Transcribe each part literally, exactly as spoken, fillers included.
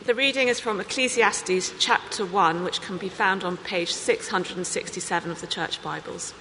The reading is from Ecclesiastes chapter one, which can be found on page six hundred sixty-seven of the Church Bibles.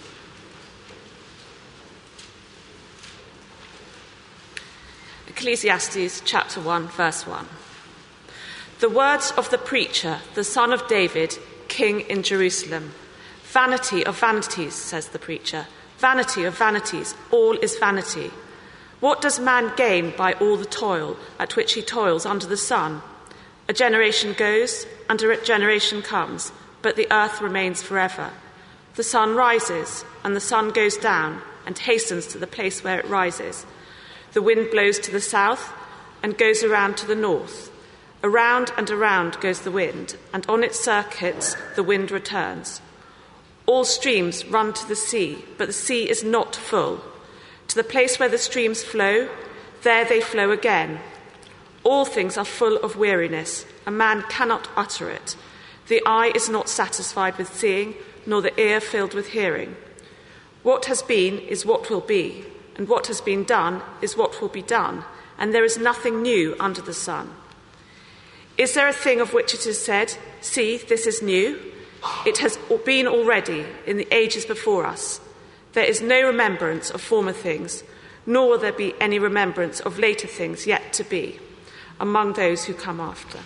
Ecclesiastes chapter one, verse one. The words of the preacher, the son of David, king in Jerusalem. Vanity of vanities, says the preacher. Vanity of vanities, all is vanity. What does man gain by all the toil at which he toils under the sun? A generation goes, and a generation comes, but the earth remains forever. The sun rises, and the sun goes down, and hastens to the place where it rises. The wind blows to the south, and goes around to the north. Around and around goes the wind, and on its circuits the wind returns. All streams run to the sea, but the sea is not full. To the place where the streams flow, there they flow again. All things are full of weariness, a man cannot utter it. The eye is not satisfied with seeing, nor the ear filled with hearing. What has been is what will be, and what has been done is what will be done, and there is nothing new under the sun. Is there a thing of which it is said, "See, this is new"? It has been already in the ages before us. There is no remembrance of former things, nor will there be any remembrance of later things yet to be, among those who come after.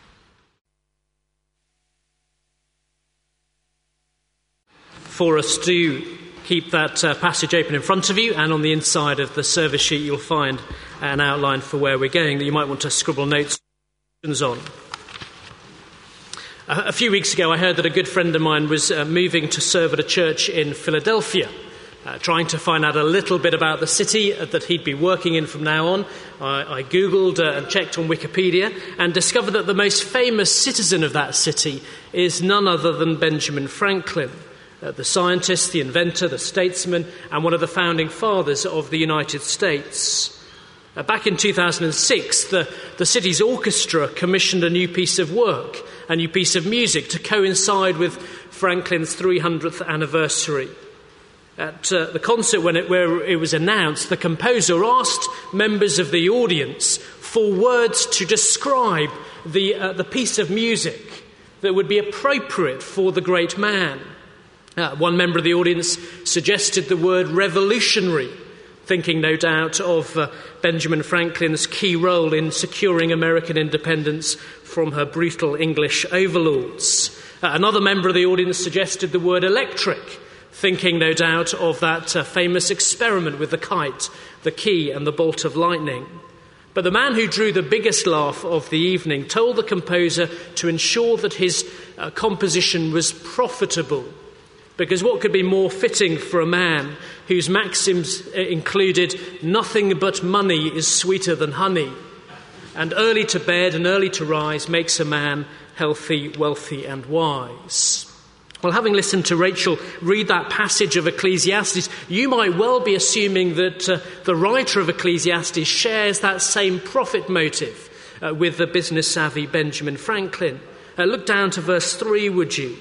For us, do keep that uh, passage open in front of you, and on the inside of the service sheet you'll find an outline for where we're going that you might want to scribble notes on. A, a few weeks ago I heard that a good friend of mine was uh, moving to serve at a church in Philadelphia. Uh, trying to find out a little bit about the city uh, that he'd be working in from now on, I, I googled uh, and checked on Wikipedia and discovered that the most famous citizen of that city is none other than Benjamin Franklin, uh, the scientist, the inventor, the statesman, and one of the founding fathers of the United States. Uh, back in two thousand six, the, the city's orchestra commissioned a new piece of work, a new piece of music to coincide with Franklin's three hundredth anniversary. At uh, the concert when it, where it was announced, the composer asked members of the audience for words to describe the, uh, the piece of music that would be appropriate for the great man. Uh, one member of the audience suggested the word revolutionary, thinking no doubt of uh, Benjamin Franklin's key role in securing American independence from her brutal English overlords. Uh, another member of the audience suggested the word electric, thinking no doubt of that uh, famous experiment with the kite, the key and the bolt of lightning. But the man who drew the biggest laugh of the evening told the composer to ensure that his uh, composition was profitable, because what could be more fitting for a man whose maxims included "nothing but money is sweeter than honey," and "early to bed and early to rise makes a man healthy, wealthy and wise." Well, having listened to Rachel read that passage of Ecclesiastes, you might well be assuming that uh, the writer of Ecclesiastes shares that same profit motive uh, with the business-savvy Benjamin Franklin. Uh, look down to verse three, would you?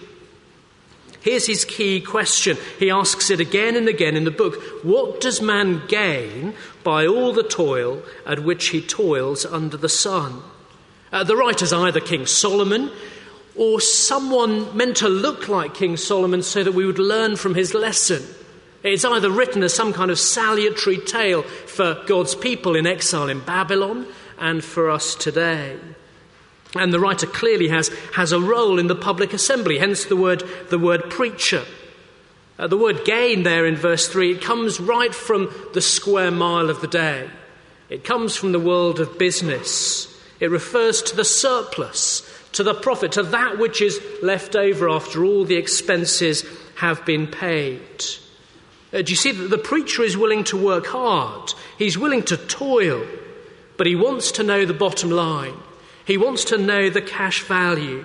Here's his key question. He asks it again and again in the book. What does man gain by all the toil at which he toils under the sun? Uh, the writer's either King Solomon, or someone meant to look like King Solomon so that we would learn from his lesson. It's either written as some kind of salutary tale for God's people in exile in Babylon and for us today. And the writer clearly has, has a role in the public assembly, hence the word, the word preacher. Uh, the word gain there in verse three, it comes right from the square mile of the day. It comes from the world of business. It refers to the surplus, to the profit, to that which is left over after all the expenses have been paid. Uh, do you see that the preacher is willing to work hard? He's willing to toil, but he wants to know the bottom line. He wants to know the cash value.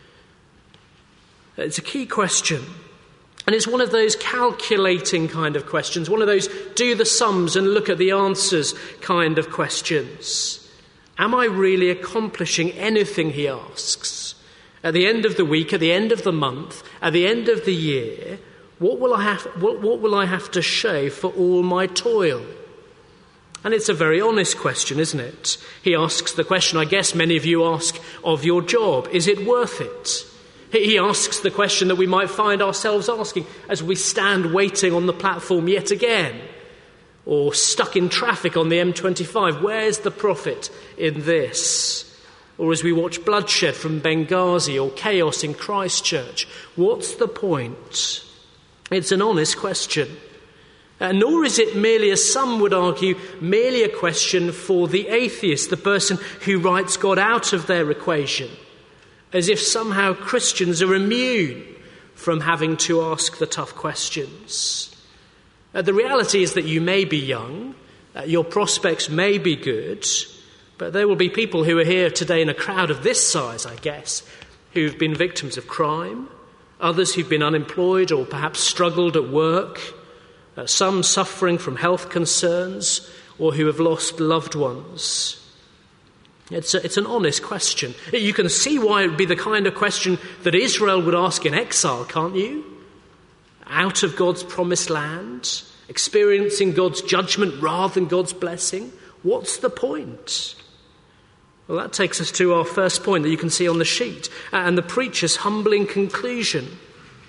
It's a key question. And it's one of those calculating kind of questions, one of those do the sums and look at the answers kind of questions. Am I really accomplishing anything, he asks? At the end of the week, at the end of the month, at the end of the year, what will I have, what, what will I have to show for all my toil? And it's a very honest question, isn't it? He asks the question I guess many of you ask of your job. Is it worth it? He asks the question that we might find ourselves asking as we stand waiting on the platform yet again, or stuck in traffic on the M twenty-five. Where's the profit in this? Or as we watch bloodshed from Benghazi or chaos in Christchurch, what's the point? It's an honest question. Uh, nor is it merely, as some would argue, merely a question for the atheist, the person who writes God out of their equation, as if somehow Christians are immune from having to ask the tough questions. Uh, the reality is that you may be young, uh, your prospects may be good, but there will be people who are here today in a crowd of this size, I guess, who've been victims of crime, others who've been unemployed or perhaps struggled at work, uh, some suffering from health concerns or who have lost loved ones. It's, a, it's an honest question. You can see why it would be the kind of question that Israel would ask in exile, can't you? Out of God's promised land, experiencing God's judgment rather than God's blessing. What's the point? Well, that takes us to our first point that you can see on the sheet, and the preacher's humbling conclusion.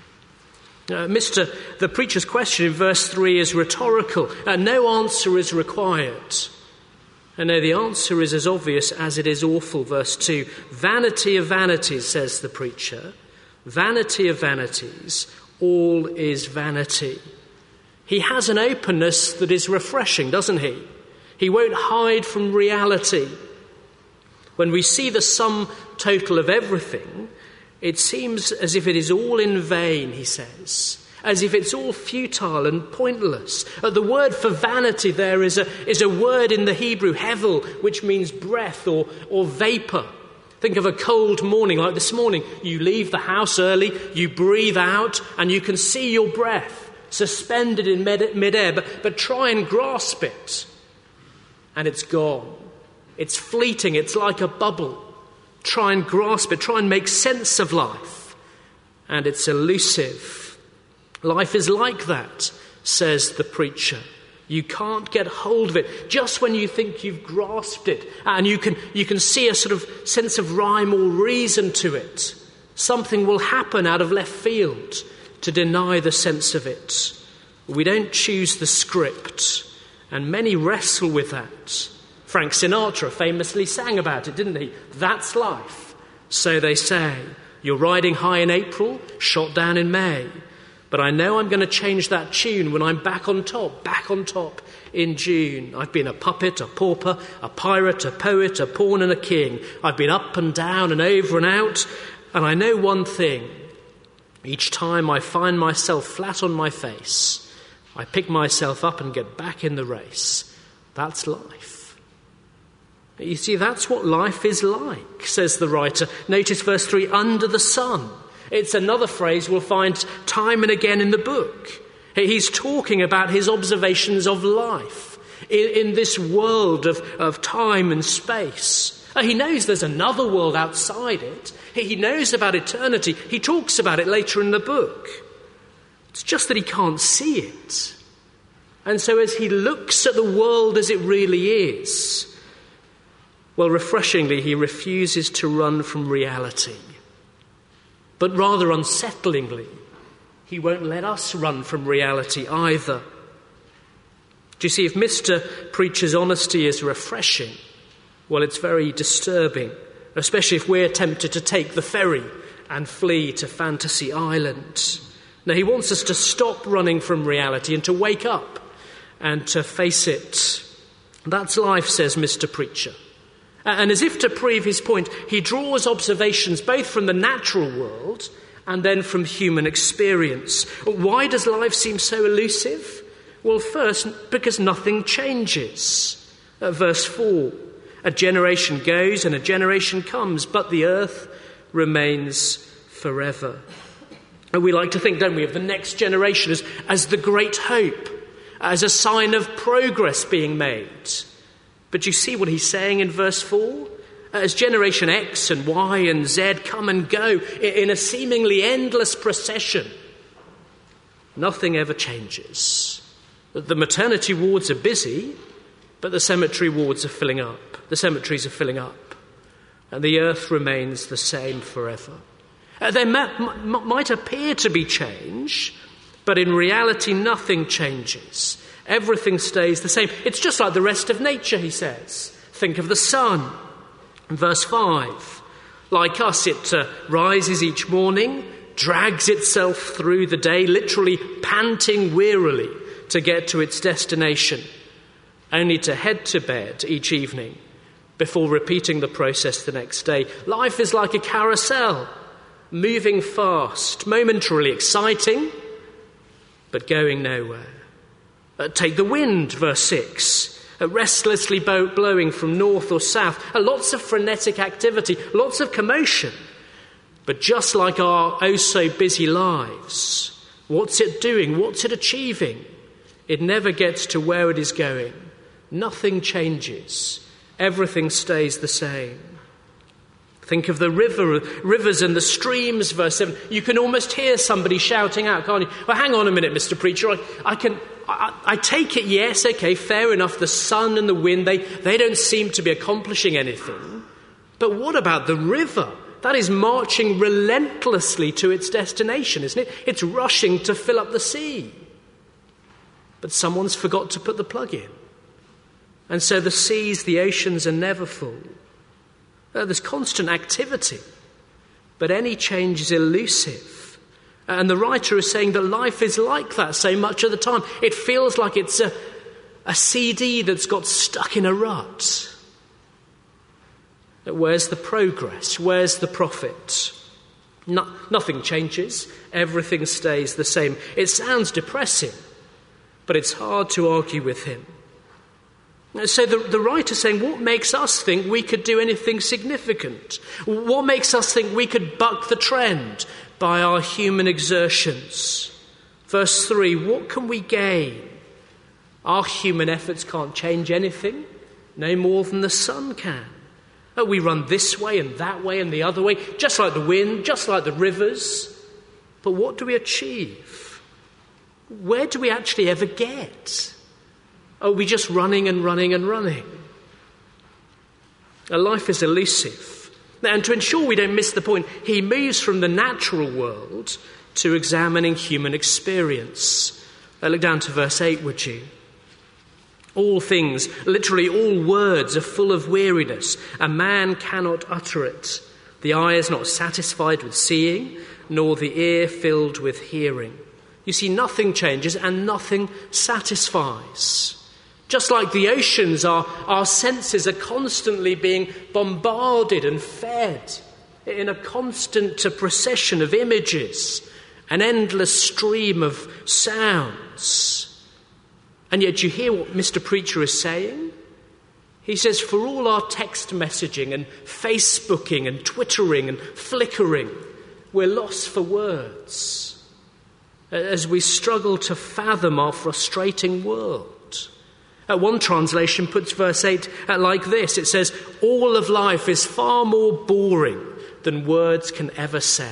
Uh, Mister The preacher's question in verse three is rhetorical. Uh, no answer is required. And no, the answer is as obvious as it is awful. Verse two, vanity of vanities, says the preacher. Vanity of vanities, all is vanity. He has an openness that is refreshing, doesn't he? He won't hide from reality. When we see the sum total of everything, it seems as if it is all in vain, he says, as if it's all futile and pointless. Uh, the word for vanity there is a, is a word in the Hebrew, hevel, which means breath or, or vapour. Think of a cold morning like this morning. You leave the house early, you breathe out, and you can see your breath suspended in mid- mid-air, but, but try and grasp it, and it's gone. It's fleeting, it's like a bubble. Try and grasp it, try and make sense of life, and it's elusive. Life is like that, says the preacher. You can't get hold of it. Just when you think you've grasped it, and you can, you can see a sort of sense of rhyme or reason to it, something will happen out of left field to deny the sense of it. We don't choose the script, and many wrestle with that. Frank Sinatra famously sang about it, didn't he? That's life, so they say. You're riding high in April, shot down in May. But I know I'm going to change that tune when I'm back on top, back on top in June. I've been a puppet, a pauper, a pirate, a poet, a pawn and a king. I've been up and down and over and out. And I know one thing. Each time I find myself flat on my face, I pick myself up and get back in the race. That's life. You see, that's what life is like, says the writer. Notice verse three, under the sun. It's another phrase we'll find time and again in the book. He's talking about his observations of life in, in this world of, of time and space. He knows there's another world outside it. He knows about eternity. He talks about it later in the book. It's just that he can't see it. And so as he looks at the world as it really is, well, refreshingly, he refuses to run from reality. But rather unsettlingly, he won't let us run from reality either. Do you see, if Mister Preacher's honesty is refreshing, well, it's very disturbing, especially if we're tempted to take the ferry and flee to Fantasy Island. Now, he wants us to stop running from reality and to wake up and to face it. That's life, says Mister Preacher. And as if to prove his point, he draws observations both from the natural world and then from human experience. Why does life seem so elusive? Well, first, because nothing changes. Uh, verse four, a generation goes and a generation comes, but the earth remains forever. And we like to think, don't we, of the next generation as, as the great hope, as a sign of progress being made. But you see what he's saying in verse four? As generation X and Y and Z come and go in a seemingly endless procession, nothing ever changes. The maternity wards are busy, but the cemetery wards are filling up. The cemeteries are filling up. And the earth remains the same forever. Uh, there ma- m- might appear to be change, but in reality nothing changes. Everything stays the same. It's just like the rest of nature, he says. Think of the sun. In verse five, like us, it uh, rises each morning, drags itself through the day, literally panting wearily to get to its destination, only to head to bed each evening before repeating the process the next day. Life is like a carousel, moving fast, momentarily exciting, but going nowhere. Uh, take the wind, verse six. Uh, restlessly bow- blowing from north or south. Uh, lots of frenetic activity, lots of commotion. But just like our oh-so-busy lives, what's it doing? What's it achieving? It never gets to where it is going. Nothing changes. Everything stays the same. Think of the river, rivers and the streams, verse seven. You can almost hear somebody shouting out, can't you? Well, hang on a minute, Mister Preacher. I, I can... I, I take it, yes, okay, fair enough. The sun and the wind, they, they don't seem to be accomplishing anything. But what about the river? That is marching relentlessly to its destination, isn't it? It's rushing to fill up the sea. But someone's forgot to put the plug in. And so the seas, the oceans are never full. Uh, there's constant activity. But any change is elusive. And the writer is saying that life is like that so much of the time. It feels like it's a, a C D that's got stuck in a rut. Where's the progress? Where's the profit? No, nothing changes. Everything stays the same. It sounds depressing, but it's hard to argue with him. So the, the writer's saying, what makes us think we could do anything significant? What makes us think we could buck the trend by our human exertions? Verse three, what can we gain? Our human efforts can't change anything, no more than the sun can. Oh, we run this way and that way and the other way, just like the wind, just like the rivers. But what do we achieve? Where do we actually ever get? Are we just running and running and running? Our life is elusive. And to ensure we don't miss the point, he moves from the natural world to examining human experience. Uh, look down to verse eight, would you? All things, literally all words, are full of weariness. A man cannot utter it. The eye is not satisfied with seeing, nor the ear filled with hearing. You see, nothing changes and nothing satisfies. Just like the oceans, our, our senses are constantly being bombarded and fed in a constant procession of images, an endless stream of sounds. And yet you hear what Mister Preacher is saying? He says, for all our text messaging and Facebooking and Twittering and flickering, we're lost for words as we struggle to fathom our frustrating world. Uh, one translation puts verse eight uh, like this. It says, all of life is far more boring than words can ever say.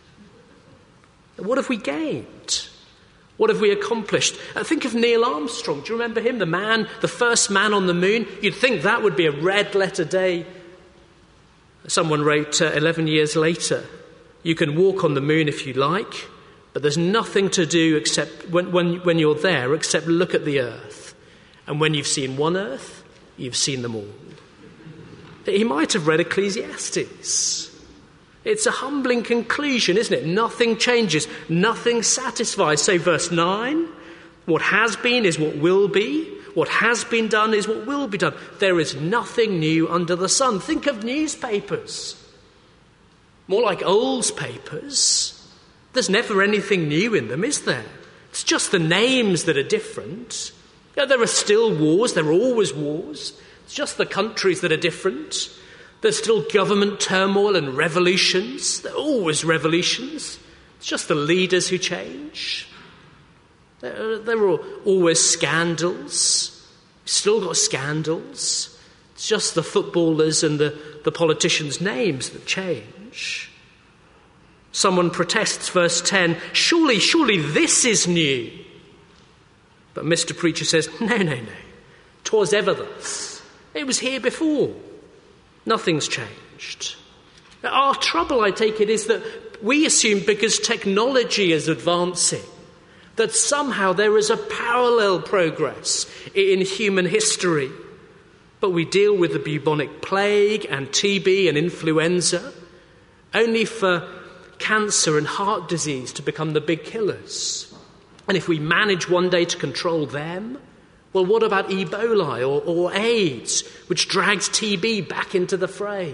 What have we gained? What have we accomplished? Uh, think of Neil Armstrong. Do you remember him? The man, the first man on the moon. You'd think that would be a red letter day. Someone wrote uh, eleven years later, you can walk on the moon if you like, but there's nothing to do except when, when, when you're there except look at the earth. And when you've seen one earth, you've seen them all. He might have read Ecclesiastes. It's a humbling conclusion, isn't it? Nothing changes, nothing satisfies. So verse nine, what has been is what will be. What has been done is what will be done. There is nothing new under the sun. Think of newspapers. More like old papers. There's never anything new in them, is there? It's just the names that are different. Yeah, there are still wars, there are always wars. It's just the countries that are different. There's still government turmoil and revolutions. There are always revolutions. It's just the leaders who change. There are, there are always scandals. We've still got scandals. It's just the footballers and the, the politicians' names that change. Someone protests, verse ten, surely, surely this is new. But Mister Preacher says, no, no, no. 'Twas ever thus. It was here before. Nothing's changed. Our trouble, I take it, is that we assume because technology is advancing, that somehow there is a parallel progress in human history. But we deal with the bubonic plague and T B and influenza, only for cancer and heart disease to become the big killers. And if we manage one day to control them, well, what about Ebola or, or AIDS, which drags T B back into the fray?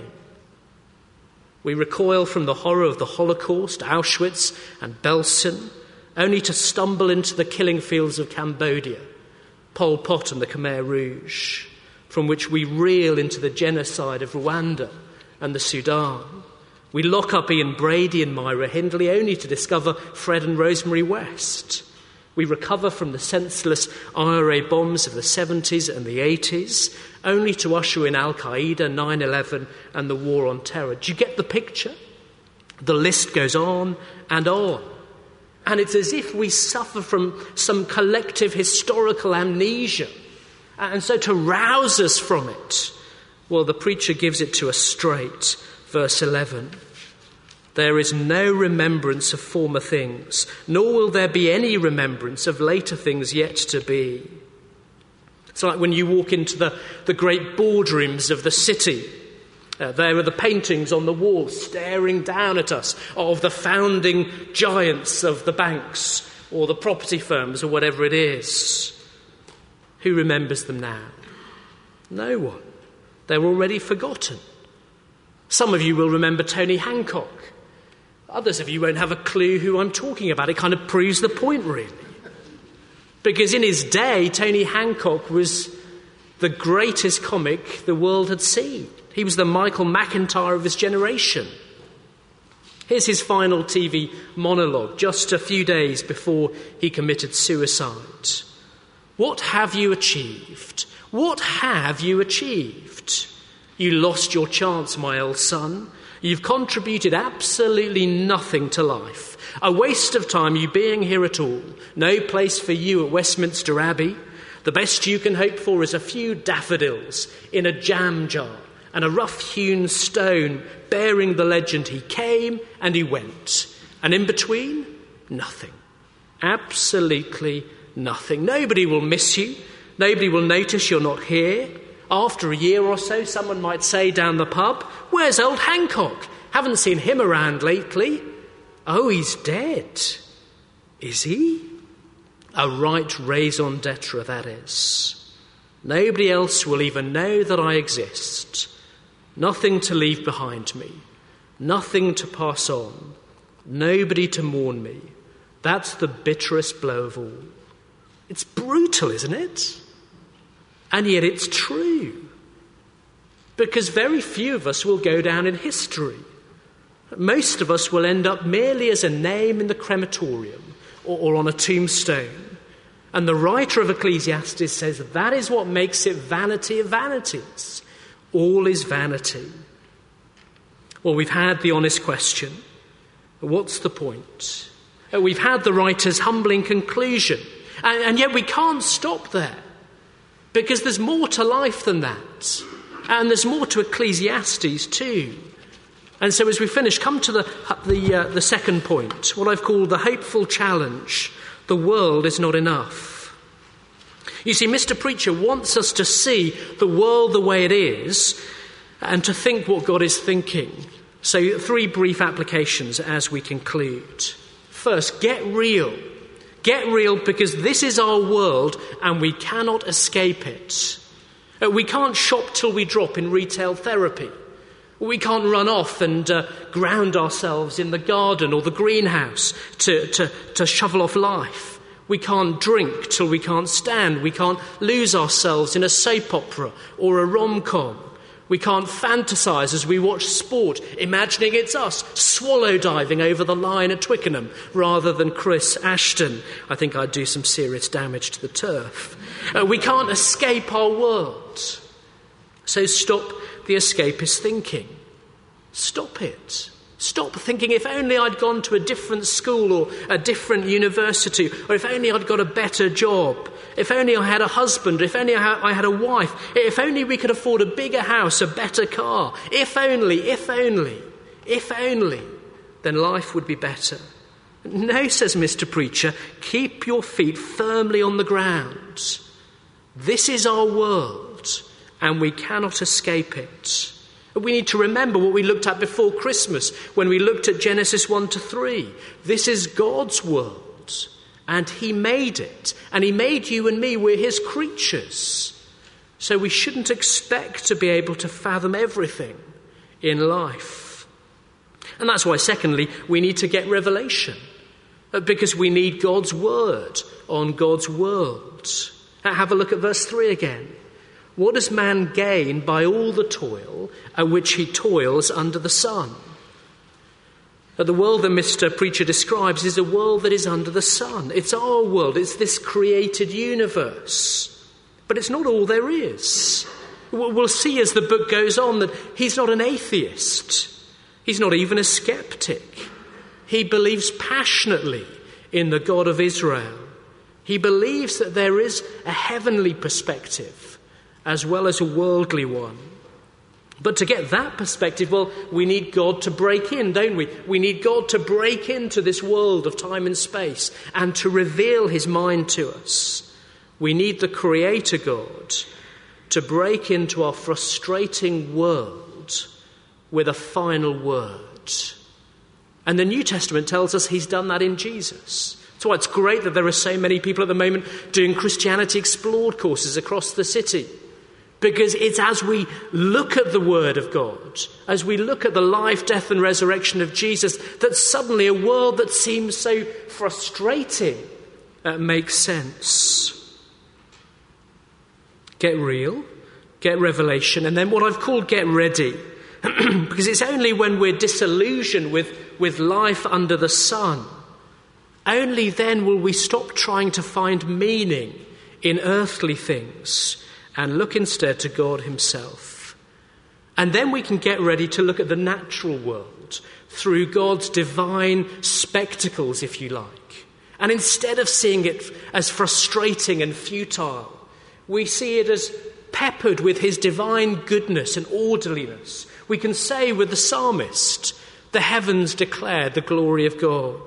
We recoil from the horror of the Holocaust, Auschwitz and Belsen, only to stumble into the killing fields of Cambodia, Pol Pot and the Khmer Rouge, from which we reel into the genocide of Rwanda and the Sudan. We lock up Ian Brady and Myra Hindley only to discover Fred and Rosemary West. We recover from the senseless I R A bombs of the seventies and the eighties, only to usher in Al-Qaeda, nine eleven and the war on terror. Do you get the picture? The list goes on and on. And it's as if we suffer from some collective historical amnesia. And so to rouse us from it, well, the preacher gives it to us straight. Verse eleven. There is no remembrance of former things, nor will there be any remembrance of later things yet to be. It's like when you walk into the, the great boardrooms of the city. Uh, there are the paintings on the wall staring down at us of the founding giants of the banks or the property firms or whatever it is. Who remembers them now? No one. They're already forgotten. Some of you will remember Tony Hancock. Others of you won't have a clue who I'm talking about. It kind of proves the point, really. Because in his day, Tony Hancock was the greatest comic the world had seen. He was the Michael McIntyre of his generation. Here's his final T V monologue, just a few days before he committed suicide. What have you achieved? What have you achieved? You lost your chance, my old son. You've contributed absolutely nothing to life. A waste of time you being here at all. No place for you at Westminster Abbey. The best you can hope for is a few daffodils in a jam jar and a rough-hewn stone bearing the legend, he came and he went. And in between, nothing. Absolutely nothing. Nobody will miss you. Nobody will notice you're not here. After a year or so, someone might say down the pub, "Where's old Hancock? Haven't seen him around lately." Oh, he's dead. Is he? A right raison d'etre, that is. Nobody else will even know that I exist. Nothing to leave behind me. Nothing to pass on. Nobody to mourn me. That's the bitterest blow of all. It's brutal, isn't it? And yet it's true. Because very few of us will go down in history. Most of us will end up merely as a name in the crematorium or, or on a tombstone. And the writer of Ecclesiastes says that is what makes it vanity of vanities. All is vanity. Well, we've had the honest question. What's the point? We've had the writer's humbling conclusion. And, and yet we can't stop there. Because there's more to life than that. And there's more to Ecclesiastes too. And so as we finish, come to the, the, uh, the second point, what I've called the hopeful challenge. The world is not enough. You see, Mister Preacher wants us to see the world the way it is and to think what God is thinking. So three brief applications as we conclude. First, get real. Get real because this is our world and we cannot escape it. We can't shop till we drop in retail therapy. We can't run off and uh, ground ourselves in the garden or the greenhouse to, to, to shovel off life. We can't drink till we can't stand. We can't lose ourselves in a soap opera or a rom-com. We can't fantasize as we watch sport, imagining it's us swallow diving over the line at Twickenham rather than Chris Ashton. I think I'd do some serious damage to the turf. Uh, we can't escape our world. So stop the escapist thinking. Stop it. Stop thinking, if only I'd gone to a different school or a different university, or if only I'd got a better job, if only I had a husband, if only I had a wife, if only we could afford a bigger house, a better car, if only, if only, if only, then life would be better. No, says Mister Preacher, keep your feet firmly on the ground. This is our world, and we cannot escape it. We need to remember what we looked at before Christmas when we looked at Genesis one to three. This is God's world, and he made it, and he made you and me. We're his creatures. So we shouldn't expect to be able to fathom everything in life. And that's why, secondly, we need to get revelation, because we need God's word on God's world. Have a look at verse three again. What does man gain by all the toil at which he toils under the sun? The world that Mister Preacher describes is a world that is under the sun. It's our world. It's this created universe. But it's not all there is. We'll see as the book goes on that he's not an atheist. He's not even a skeptic. He believes passionately in the God of Israel. He believes that there is a heavenly perspective as well as a worldly one. But to get that perspective, well, we need God to break in, don't we? We need God to break into this world of time and space and to reveal his mind to us. We need the Creator God to break into our frustrating world with a final word. And the New Testament tells us he's done that in Jesus. That's why it's great that there are so many people at the moment doing Christianity Explored courses across the city. Because it's as we look at the Word of God, as we look at the life, death and resurrection of Jesus, that suddenly a world that seems so frustrating uh, makes sense. Get real, get revelation, and then what I've called get ready. Because it's only when we're disillusioned with, with life under the sun, only then will we stop trying to find meaning in earthly things and look instead to God himself. And then we can get ready to look at the natural world through God's divine spectacles, if you like. And instead of seeing it as frustrating and futile, we see it as peppered with his divine goodness and orderliness. We can say with the psalmist, the heavens declare the glory of God.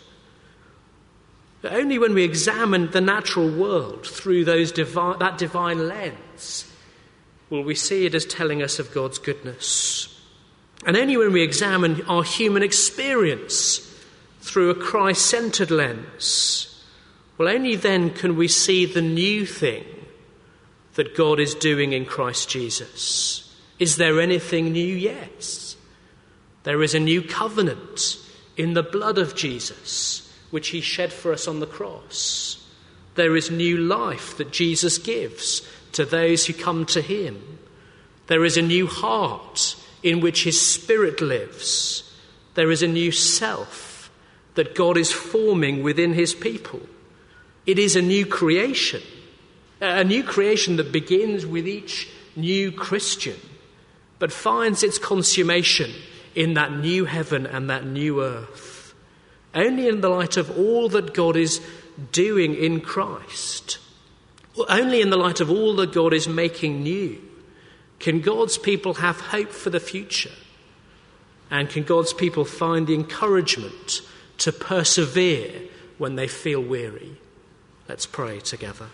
But only when we examine the natural world through those divi- that divine lens will we see it as telling us of God's goodness. And only when we examine our human experience through a Christ-centered lens, well, only then can we see the new thing that God is doing in Christ Jesus. Is there anything new? Yes. There is a new covenant in the blood of Jesus, which he shed for us on the cross. There is new life that Jesus gives to those who come to him. There is a new heart in which his Spirit lives. There is a new self that God is forming within his people. It is a new creation, a new creation that begins with each new Christian, but finds its consummation in that new heaven and that new earth. Only in the light of all that God is doing in Christ, only in the light of all that God is making new, can God's people have hope for the future, and can God's people find the encouragement to persevere when they feel weary. Let's pray together.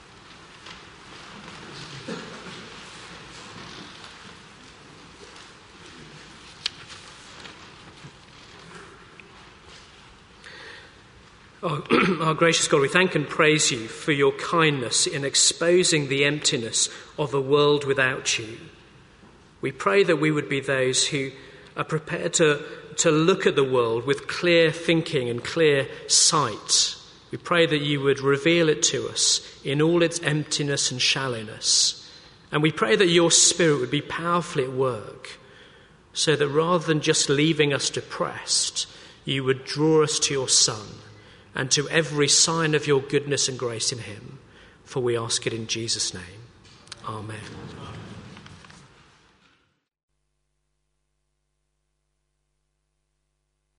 Oh, our gracious God, we thank and praise you for your kindness in exposing the emptiness of a world without you. We pray that we would be those who are prepared to, to look at the world with clear thinking and clear sight. We pray that you would reveal it to us in all its emptiness and shallowness. And we pray that your Spirit would be powerfully at work, so that rather than just leaving us depressed, you would draw us to your Son and to every sign of your goodness and grace in him. For we ask it in Jesus' name. Amen.